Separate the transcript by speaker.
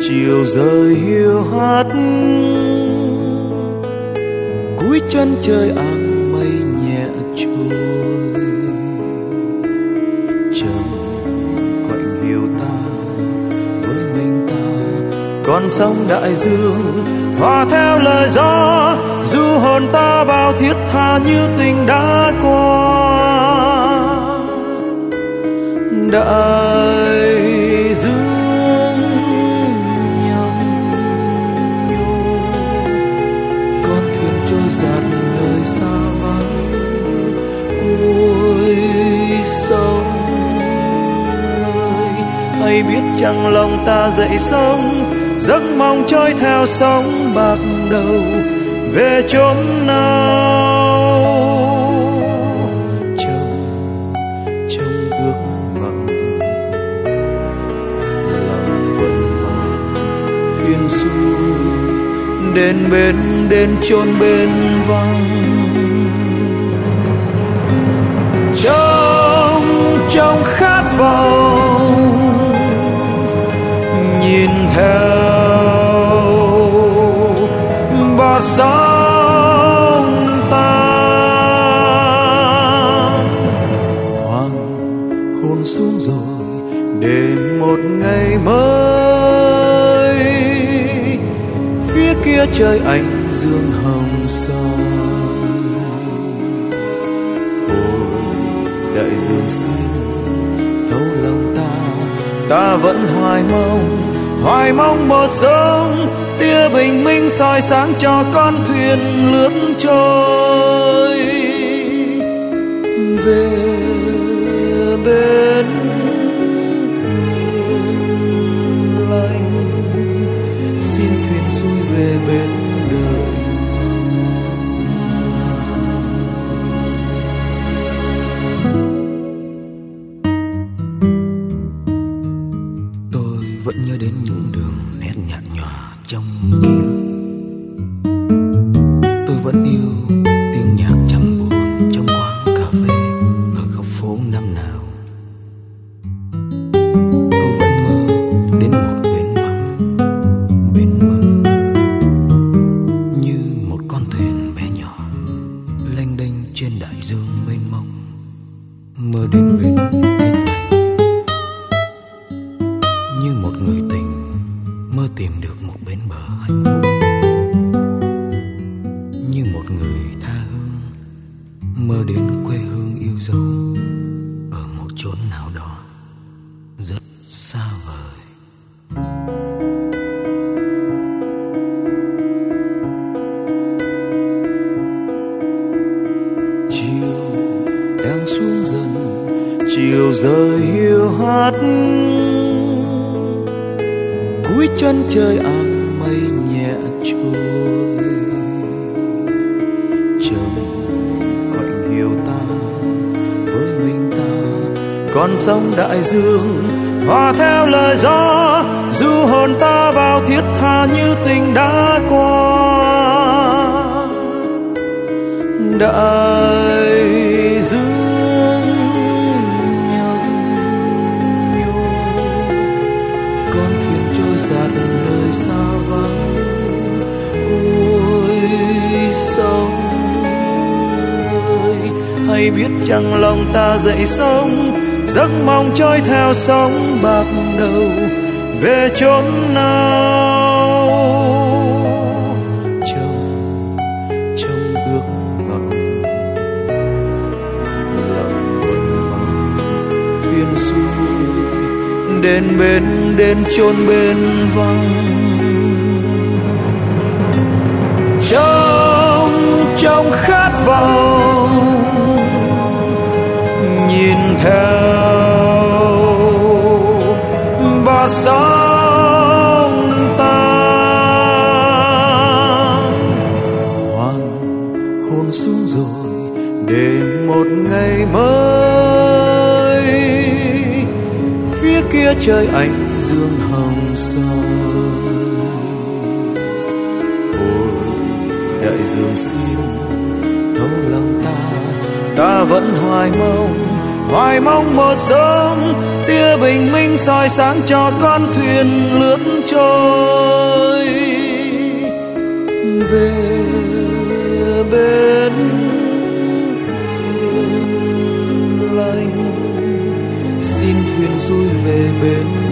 Speaker 1: chiều rơi hiu hắt, cuối chân trời áng mây nhẹ trôi. Trầm quạnh hiu ta với mình ta, con sông đại dương hòa theo lời gió, du hồn ta bao thiết tha như tình đã qua. Đại dương nhấp nhô, con thuyền trôi dạt nơi xa vắng. Ôi sông ơi, hay biết chăng lòng ta dậy sóng, giấc mong trôi theo sóng bạc đầu về chốn nào. Trong ước mộng lòng vẫn mong thuyền xuôi đến bên, đến chốn bên vắng. Trong khát vọng nhìn theo bọt sóng tan, hoàng hôn xuống rồi để một ngày mới. Phía kia trời ánh dương hồng soi, ôi đại dương xin thấu lòng ta vẫn hoài mong một sớm tia bình minh soi sáng cho con thuyền lướt trôi về bên yên lành. Xin thuyền xuôi về bên đợi vẫn nhớ đến những đường nét nhạt nhòa trong ký ức. Tôi vẫn yêu tiếng nhạc trầm buồn trong quán cà phê ở góc phố năm nào. Tôi vẫn mơ đến một bến vắng, bến mơ như một con thuyền bé nhỏ lênh đênh trên đại dương mênh mông, mơ đến bến như một người tình mơ tìm được một bến bờ hạnh phúc, như một người tha hương mơ đến quê hương yêu dấu ở một chốn nào đó rất xa vời. Chiều đang xuống dần, chiều rơi hiu hắt, cuối chân trời áng mây nhẹ trôi. Trầm quạnh hiu ta với mình ta, con sông đại dương hòa theo lời gió, du hồn ta bao thiết tha như tình đã qua. Đại dương nhấp nhô, con thuyền trôi dạt nơi xa vắng. Ôi sông ơi, hay biết chăng lòng ta dậy sóng, giấc mong trôi theo sóng bạc đầu về chốn nào. Trong ước mộng lòng vẫn mong thuyền xuôi đến bên, đến chốn bên vắng. Trong khát vọng nhìn theo bọt sóng tan, hoàng hôn xuống rồi để một ngày mới. Phía kia trời ánh dương hồng soi, ôi đại dương xin thấu lòng ta vẫn hoài mong một sớm tia bình minh soi sáng cho con thuyền lướt trôi về bên yên lành. Xin thuyền xuôi về bên